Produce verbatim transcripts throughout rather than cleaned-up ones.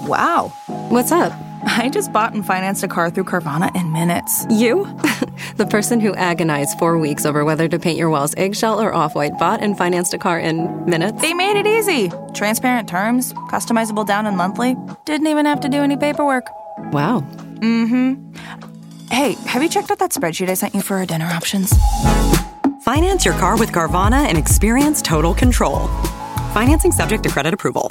Wow. What's up? I just bought and financed a car through Carvana in minutes. You? The person who agonized four weeks over whether to paint your walls eggshell or off-white bought and financed a car in minutes? They made it easy. Transparent terms, customizable down and monthly. Didn't even have to do any paperwork. Wow. Mm-hmm. Hey, have you checked out that spreadsheet I sent you for our dinner options? Finance your car with Carvana and experience total control. Financing subject to credit approval.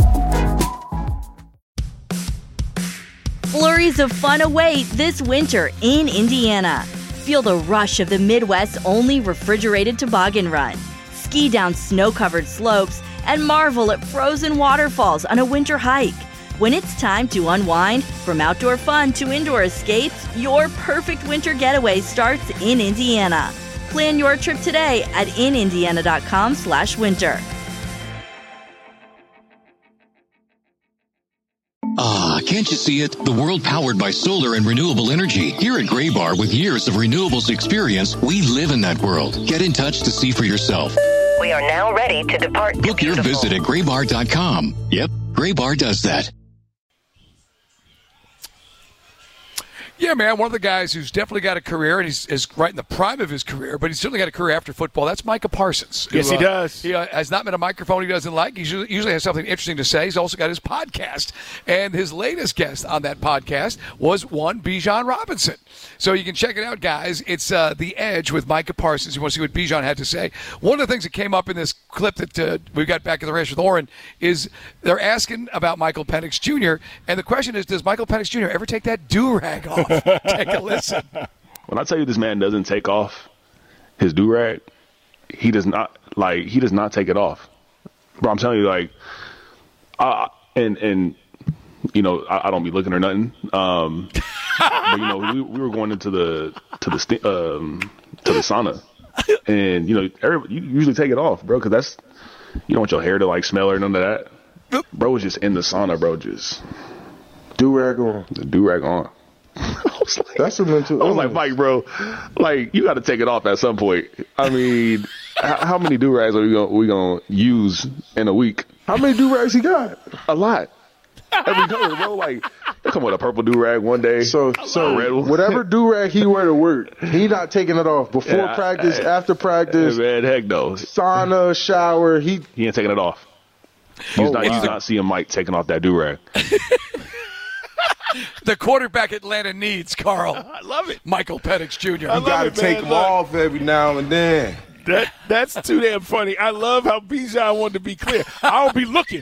Flurries of fun await this winter in Indiana. Feel the rush of the Midwest's only refrigerated toboggan run. Ski down snow-covered slopes and marvel at frozen waterfalls on a winter hike. When it's time to unwind, from outdoor fun to indoor escapes, your perfect winter getaway starts in Indiana. Plan your trip today at inindiana.com slash winter. Ah, can't you see it? The world powered by solar and renewable energy. Here at Graybar, with years of renewables experience, we live in that world. Get in touch to see for yourself. We are now ready to depart. Book your visit at graybar dot com. Yep, Graybar does that. Yeah, man, one of the guys who's definitely got a career, and he's is right in the prime of his career, but he's certainly got a career after football. That's Micah Parsons. Yes, who, he uh, does. He uh, has not been a microphone he doesn't like. He usually, usually has something interesting to say. He's also got his podcast, and his latest guest on that podcast was one Bijan Robinson. So you can check it out, guys. It's uh, The Edge with Micah Parsons. You want to see what Bijan had to say. One of the things that came up in this clip that uh, we got back in the race with Oren is they're asking about Michael Penix Junior, and the question is, does Michael Penix Junior ever take that do-rag off? Take a listen. When I tell you this man doesn't take off his do-rag, he does not, like, he does not take it off. Bro, I'm telling you, like, uh, and, and you know, I, I don't be looking or nothing. Um, but, you know, we, we were going into the, to the, st- um, to the sauna. And, you know, everybody, you usually take it off, bro, because that's, you don't want your hair to, like, smell or none of that. Bro was just in the sauna, bro, just. Do-rag on. The do-rag on. I was like, That's a mental I was like, Mike, bro, like, you got to take it off at some point. I mean, how, how many do-rags are we going we gonna use in a week? How many do-rags he got? A lot. Every color, bro. Like, they come with a purple do-rag one day. So, so red one. whatever do-rag he wear to work, he not taking it off before Yeah, practice, I- after practice, Man, heck no. sauna, shower. He He ain't taking it off. He's Oh, not, wow. he's not seeing Mike taking off that do-rag. The quarterback Atlanta needs, Carl. I love it. Michael Penix Junior I you love got to it, take man. them Look. off every now and then. That that's too damn funny. I love how Bijan wanted to be clear. I'll be looking.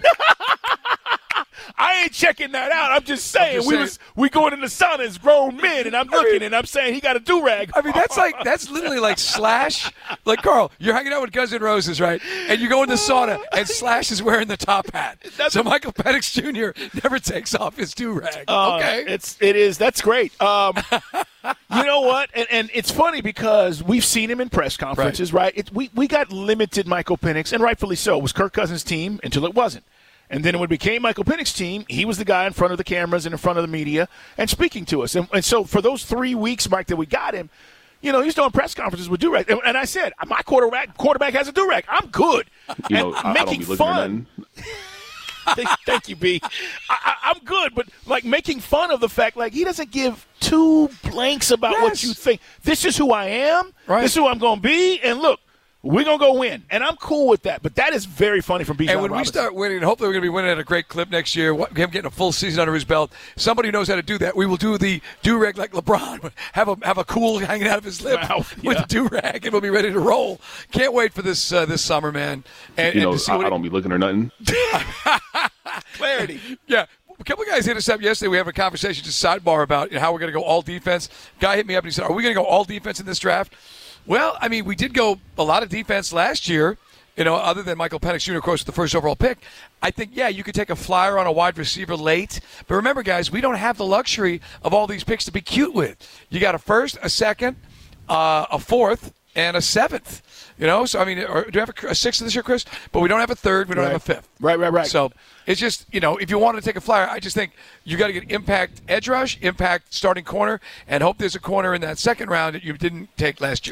I ain't checking that out. I'm just saying just we saying. was we going in the sauna as grown men, and I'm looking and I'm saying he got a do rag. I mean, that's like that's literally like Slash. Like, Carl, you're hanging out with Guns N' Roses, right? And you go in the sauna, and Slash is wearing the top hat. So Michael Penix Junior never takes off his do-rag. Uh, Okay. it's it is that's great. Um, you know what? And, and it's funny because we've seen him in press conferences, right? It, we we got limited Michael Penix, and rightfully so. It was Kirk Cousins' team until it wasn't. And then when it became Michael Penix's team, he was the guy in front of the cameras and in front of the media and speaking to us. And, and so for those three weeks, Mike, that we got him, you know, he's doing press conferences with do-rag. And, and I said, my quarterback quarterback has a do-rag. I'm good. You know, And I, I don't making be looking fun. at nothing. thank, thank you, B. I, I, I'm good, but like making fun of the fact, like he doesn't give two blanks about Yes. what you think. This is who I am. Right. This is who I'm going to be. And look, we're going to go win. And I'm cool with that. But that is very funny from Bijan And when Robinson. we start winning, and hopefully we're going to be winning at a great clip next year, what- him getting a full season under his belt, somebody who knows how to do that. We will do the do-rag like LeBron. Have a have a cool hanging out of his lip Wow, with yeah. the do-rag, and we'll be ready to roll. Can't wait for this uh, this summer, man. And, You and know, to see I, what I he- don't be looking or nothing. Clarity. Yeah. A couple of guys hit us up yesterday. We have a conversation, just sidebar, about you know, how we're going to go all defense. Guy hit me up and he said, are we going to go all defense in this draft? Well, I mean, we did go a lot of defense last year, you know, other than Michael Penix Junior, of course, with the first overall pick. I think, yeah, you could take a flyer on a wide receiver late. But remember, guys, we don't have the luxury of all these picks to be cute with. You got a first, a second, uh, a fourth, and a seventh. You know, so, I mean, or, do we have a, a sixth this year, Chris? But we don't have a third. We don't Right. have a fifth. Right, right, right. So it's just, you know, if you want to take a flyer, I just think you got to get impact edge rush, impact starting corner, and hope there's a corner in that second round that you didn't take last year.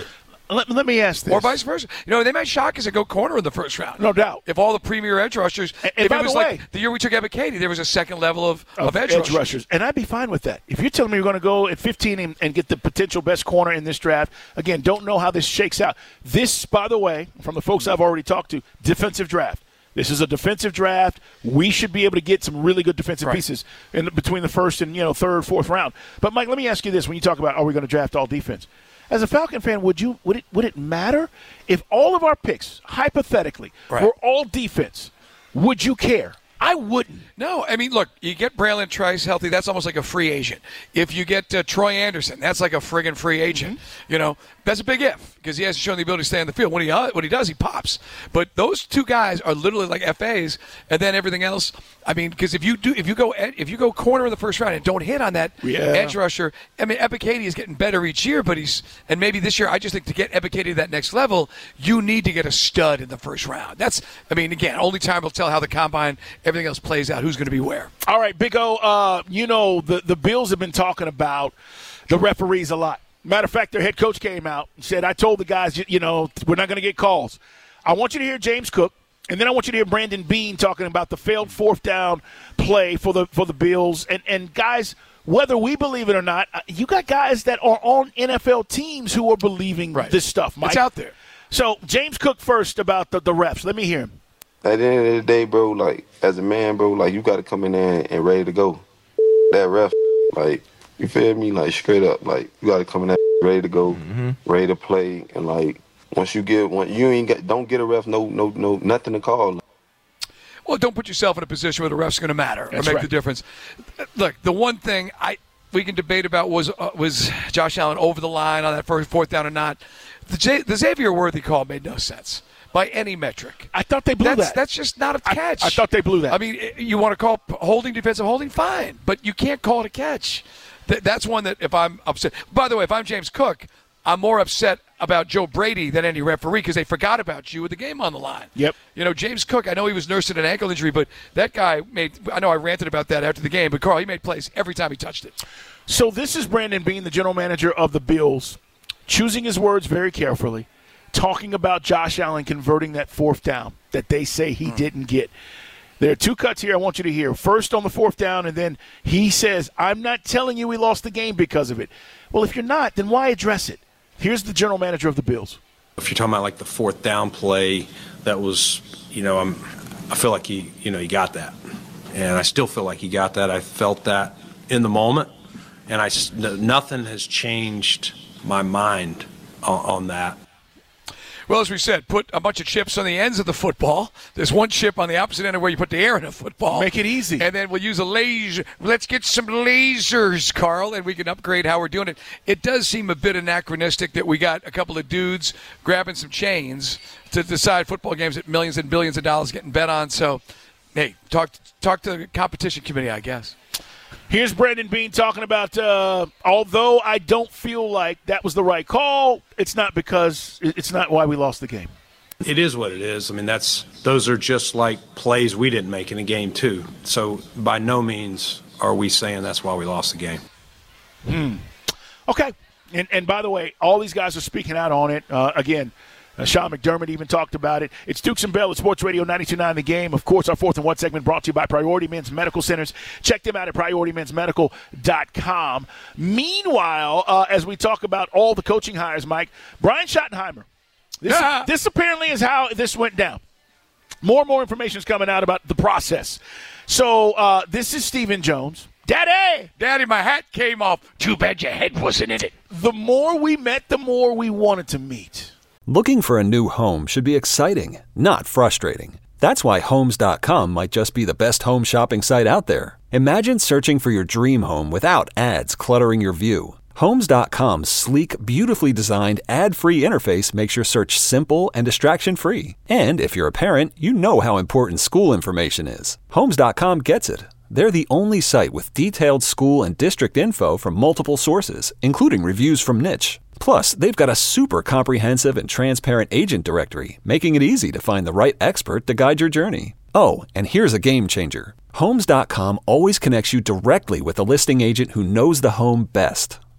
let, let me ask this. Or vice versa. You know, they might shock us and go corner in the first round. No doubt. If all the premier edge rushers, and, and if by it was the way, like the year we took Ebiketie, there was a second level of, of, of edge, edge rushers. rushers. And I'd be fine with that. If you're telling me you're going to go at fifteen and, and get the potential best corner in this draft, again, don't know how this shakes out. This, by the way, from the folks I've already talked to, defensive draft. This is a defensive draft. We should be able to get some really good defensive right. pieces in between the first and, you know, third, fourth round. But, Mike, let me ask you this. When you talk about, are we going to draft all defense? As a Falcon fan, would you would it would it matter if all of our picks, hypothetically, right. were all defense? Would you care? I wouldn't. No, I mean, look, you get Braylon Trice healthy, that's almost like a free agent. If you get uh, Troy Anderson, that's like a friggin' free agent. Mm-hmm. You know, that's a big if because he hasn't shown the ability to stay on the field. When he uh, when he does, he pops. But those two guys are literally like F As, and then everything else. I mean, because if you do, if you go, if you go corner in the first round and don't hit on that yeah. edge rusher, I mean, Ebiketie is getting better each year, but he's and maybe this year I just think to get Ebiketie to that next level, you need to get a stud in the first round. That's, I mean, again, only time will tell how the combine, everything else plays out. Who's going to be where? All right, Big O. Uh, you know the the Bills have been talking about the referees a lot. Matter of fact, their head coach came out and said, "I told the guys, you, you know, we're not going to get calls." I want you to hear James Cook. And then I want you to hear Brandon Beane talking about the failed fourth down play for the for the Bills. And, and guys, whether we believe it or not, you got guys that are on N F L teams who are believing right. this stuff, Mike. It's out there. So James Cook first about the, the refs. Let me hear him. At the end of the day, bro, like, as a man, bro, like, you got to come in there and ready to go. That ref, like, you feel me? Like, straight up, like, you got to come in there ready to go, mm-hmm. ready to play, and, like, Once you get, when you ain't get, don't get a ref, no, no, no, nothing to call. Well, don't put yourself in a position where the ref's going to matter That's or make right. the difference. Look, the one thing I we can debate about was uh, was Josh Allen over the line on that first fourth down or not. The, J- the Xavier Worthy call made no sense by any metric. I thought they blew that's, that. That's just not a catch. I, I thought they blew that. I mean, you want to call holding defensive holding, fine, but you can't call it a catch. Th- that's one that if I'm upset. By the way, if I'm James Cook, I'm more upset about Joe Brady than any referee because they forgot about you with the game on the line. Yep. You know, James Cook, I know he was nursing an ankle injury, but that guy made – I know I ranted about that after the game, but, Carl, he made plays every time he touched it. So this is Brandon Beane, the general manager of the Bills, choosing his words very carefully, talking about Josh Allen converting that fourth down that they say he mm. didn't get. There are two cuts here I want you to hear. First on the fourth down, and then he says, I'm not telling you we lost the game because of it. Well, if you're not, then why address it? Here's the general manager of the Bills. If you're talking about like the fourth down play, that was, you know, I'm, I feel like he, you know, he got that, and I still feel like he got that. I felt that in the moment, and I nothing has changed my mind on, on that. Well, as we said, put a bunch of chips on the ends of the football. There's one chip on the opposite end of where you put the air in a football. Make it easy. And then we'll use a laser. Let's get some lasers, Carl, and we can upgrade how we're doing it. It does seem a bit anachronistic that we got a couple of dudes grabbing some chains to decide football games that millions and billions of dollars getting bet on. So, hey, talk, talk to the competition committee, I guess. Here's Brandon Beane talking about, uh, although I don't feel like that was the right call, it's not because it's not why we lost the game. It is what it is. I mean, that's those are just like plays we didn't make in a game too. So by no means are we saying that's why we lost the game. Hmm. Okay. And and by the way, all these guys are speaking out on it. Uh, again, Uh, Sean McDermott even talked about it. It's Dukes and Bell at Sports Radio ninety-two point nine The Game. Of course, our fourth and one segment brought to you by Priority Men's Medical Centers. Check them out at priority men's medical dot com. Meanwhile, uh, as we talk about all the coaching hires, Mike, Brian Schottenheimer. This, yeah. this apparently is how this went down. More and more information is coming out about the process. So uh, this is Stephen Jones. Daddy! Daddy, my hat came off. Too bad your head wasn't in it. The more we met, the more we wanted to meet. Looking for a new home should be exciting, not frustrating. That's why Homes dot com might just be the best home shopping site out there. Imagine searching for your dream home without ads cluttering your view. Homes dot com's sleek, beautifully designed, ad-free interface makes your search simple and distraction-free. And if you're a parent, you know how important school information is. Homes dot com gets it. They're the only site with detailed school and district info from multiple sources, including reviews from Niche. Plus, they've got a super comprehensive and transparent agent directory, making it easy to find the right expert to guide your journey. Oh, and here's a game changer. Homes dot com always connects you directly with a listing agent who knows the home best.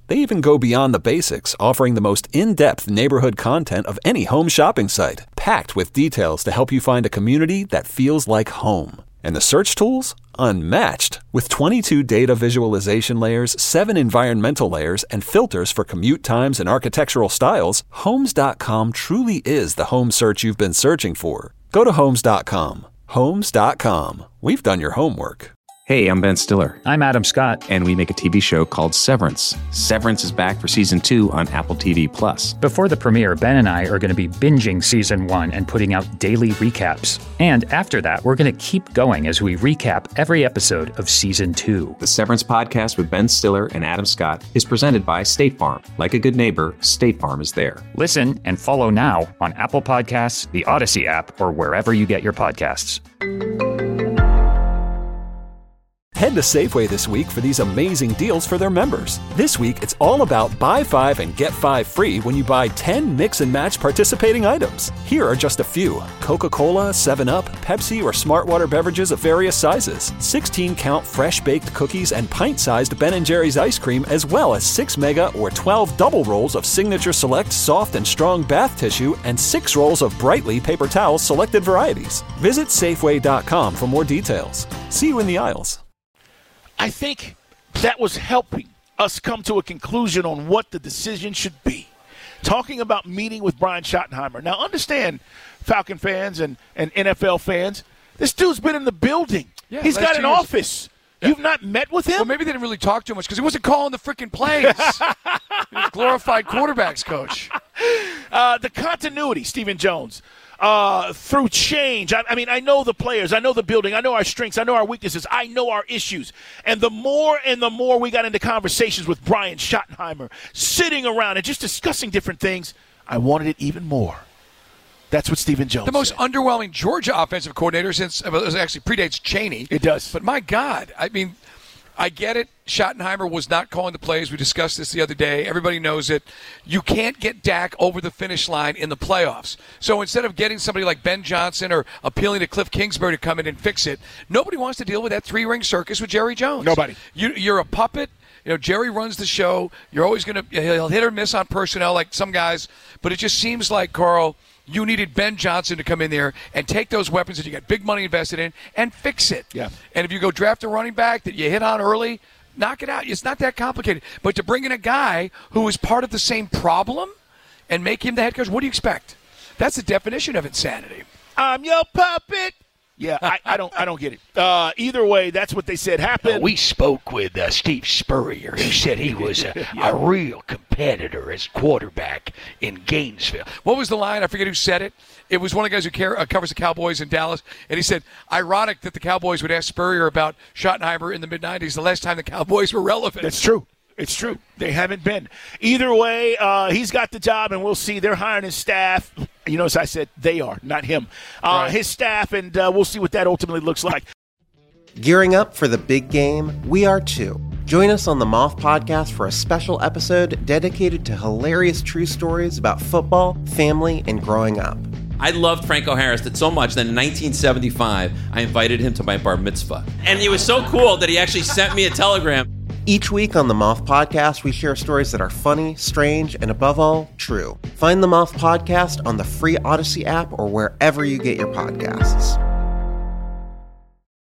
They even go beyond the basics, offering the most in-depth neighborhood content of any home shopping site, packed with details to help you find a community that feels like home. And the search tools? Unmatched. With twenty-two data visualization layers, seven environmental layers, and filters for commute times and architectural styles, Homes dot com truly is the home search you've been searching for. Go to Homes dot com. Homes dot com. We've done your homework. Hey, I'm Ben Stiller. I'm Adam Scott. And we make a T V show called Severance. Severance is back for season two on Apple T V Plus. Before the premiere, Ben and I are going to be binging season one and putting out daily recaps. And after that, we're going to keep going as we recap every episode of season two. The Severance podcast with Ben Stiller and Adam Scott is presented by State Farm. Like a good neighbor, State Farm is there. Listen and follow now on Apple Podcasts, the Odyssey app, or wherever you get your podcasts. Head to Safeway this week for these amazing deals for their members. This week, it's all about buy five and get five free when you buy ten mix and match participating items. Here are just a few: Coca-Cola, seven up, Pepsi, or Smartwater beverages of various sizes, sixteen count fresh baked cookies and pint-sized Ben and Jerry's ice cream, as well as six mega or twelve double rolls of Signature Select soft and strong bath tissue and six rolls of Brightly paper towels selected varieties. Visit Safeway dot com for more details. See you in the aisles. I think that was helping us come to a conclusion on what the decision should be. Talking about meeting with Brian Schottenheimer. Now, understand, Falcon fans and, and N F L fans, this dude's been in the building. Yeah, He's got an years. office. Yeah. You've not met with him? Well, maybe they didn't really talk too much because he wasn't calling the freaking plays. He was glorified quarterbacks coach. Uh, the continuity, Stephen Jones. Uh, through change. I, I mean, I know the players. I know the building. I know our strengths. I know our weaknesses. I know our issues. And the more and the more we got into conversations with Brian Schottenheimer, sitting around and just discussing different things, I wanted it even more. That's what Stephen Jones The most said. underwhelming Georgia offensive coordinator since well, it actually predates Chaney. It does. But my God, I mean, I get it. Schottenheimer was not calling the plays. We discussed this the other day. Everybody knows it. You can't get Dak over the finish line in the playoffs. So instead of getting somebody like Ben Johnson or appealing to Cliff Kingsbury to come in and fix it, nobody wants to deal with that three-ring circus with Jerry Jones. Nobody. You, you're a puppet. You know, Jerry runs the show. You're always going to – he'll hit or miss on personnel like some guys. But it just seems like, Carl – you needed Ben Johnson to come in there and take those weapons that you got big money invested in and fix it. Yeah. And if you go draft a running back that you hit on early, knock it out. It's not that complicated. But to bring in a guy who is part of the same problem and make him the head coach, what do you expect? That's the definition of insanity. I'm your puppet. Yeah, I, I don't I don't get it. Uh, either way, that's what they said happened. Uh, we spoke with uh, Steve Spurrier. He said he was a, yeah. a real competitor as quarterback in Gainesville. What was the line? I forget who said it. It was one of the guys who care, uh, covers the Cowboys in Dallas, and he said, ironic that the Cowboys would ask Spurrier about Schottenheimer in the mid-nineties, the last time the Cowboys were relevant. That's true. It's true. They haven't been. Either way, uh, he's got the job, and we'll see. They're hiring his staff. You notice I said they are, not him. Uh, right. His staff, and uh, we'll see what that ultimately looks like. Gearing up for the big game? We are too. Join us on the Moth Podcast for a special episode dedicated to hilarious true stories about football, family, and growing up. I loved Franco Harris so much that in nineteen seventy-five, I invited him to my bar mitzvah. And it was so cool that he actually sent me a telegram. Each week on the Moth Podcast, we share stories that are funny, strange, and above all, true. Find the Moth Podcast on the free Odyssey app or wherever you get your podcasts.